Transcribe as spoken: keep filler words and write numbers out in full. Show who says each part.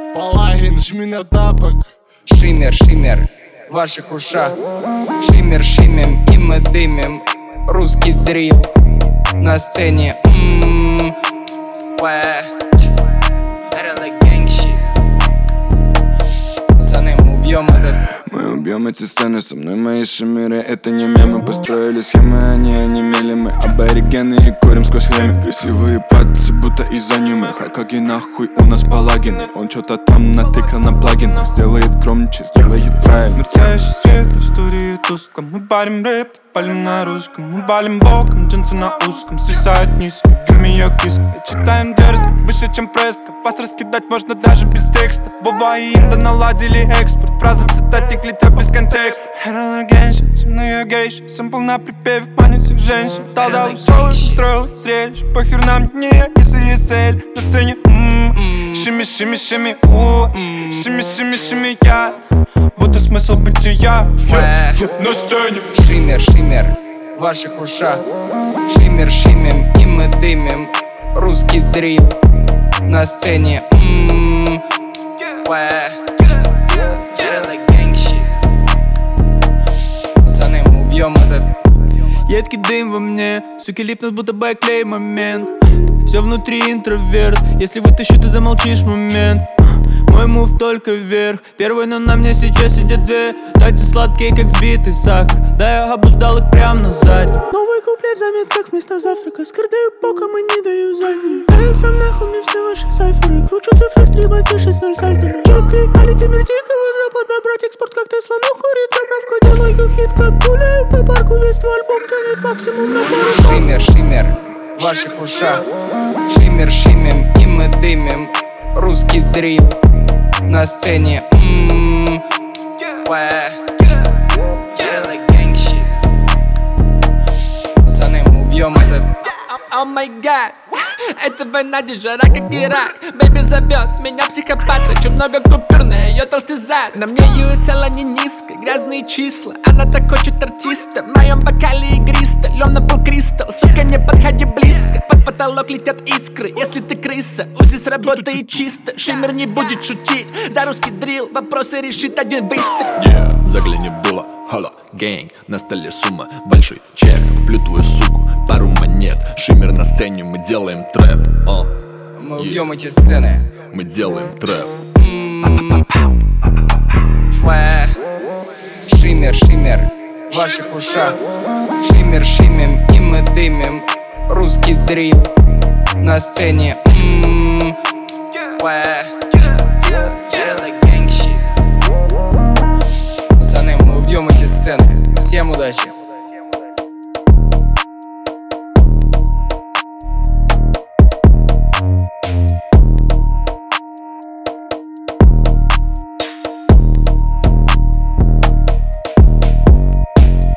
Speaker 1: Палагин, жми на тапок.
Speaker 2: Шиммер, шиммер в ваших ушах. Шиммер, шиммем, и мы дымим. Русский дрил на сцене. Ммм, пацаны, мы убьем этот.
Speaker 3: Мы убьем эти сцены, со мной мои шиммеры. Это не мемы, построили схемы, они онемели. Мы аборигены и курим сквозь хреми. Красивые пальцы, будто из аниме. Хакаги нахуй, у нас палагины. Он чё-то там натыкал на плагины. Сделает громче, сделает правильно.
Speaker 4: Мерцающий свет в студии тускло. Мы парим рэп, палим на русском. Мы балим боком, джинсы на узком. Свисают низко, give me your kiss. Читаем дерзко, выше чем преска. Паст раскидать можно даже без текста. Вова и Инда наладили экспорт. Фразы цитатик летят без контекста. Херала генща, со мной я гейша. Сэмпл на припеве, панит всех женщин. Дал дал соло, устроил зрелище. Похер нам не я, если есть цель. На сцене ммм, шими, шими, шими, у шими, шими, шими, я. Будто смысл бытия, я на сцене.
Speaker 2: Шиммер, шиммер в ваших ушах. Шиммер, шиммем, и мы дымим. Русский дрил на сцене. Ммм, пацаны, мы убьем этот.
Speaker 5: Едкий дым во мне, суки липнут, будто байклей момент. Все внутри интроверт, если вытащу, ты замолчишь момент. Мой мув только вверх, первый, но на мне сейчас сидят две. Дайте сладкие, как взбитый сахар, да я обуздал их прям на заднем. Новый куплет в заметках вместо завтрака. Скрытаю боком и не даю заднюю. Да я сам нахуй, мне все ваши сайферы. Кручу цифры, стрибайте шесть ноль сальтами. Джокей, а летим дикого запада. Брать экспорт, как Тесла, но курит заправку. Делаю хит, как гуляю по парку. Весь твой альбом тянет максимум на пару.
Speaker 2: Шиммер, шиммер в ваших ушах. Шиммер, шиммем, и мы дымим. Русский дрил на сцене. Ммм, пацаны, мы убьем этот.
Speaker 6: О май гад, это война, где жара как Ирак. Бэби зовет меня психопат, очень много купюр на ее толстый зад. На мне ю эс эл, а не низко, грязные числа. Она так хочет артиста, в моем бокале игристо. Лём на пол кристалл, сука, не подходи близко. Под потолок летят искры, если ты крыса. Узи сработает чисто, Шиммер не будет шутить. За русский дрил вопросы решит один выстрел.
Speaker 7: Yeah, загляни в дуло, холо, гэнг. На столе сумма, большой чек. Куплю твою суку, пару монет. Шиммер на сцене, мы делаем трэп. uh.
Speaker 2: Мы убьем эти сцены.
Speaker 7: Мы делаем трэп.
Speaker 2: Шиммер, шиммер в ваших ушах. Шиммер, шиммем, и мы дымим. Русский дрил на сцене. Ммм, пацаны, мы убьем эти сцены. Всем удачи.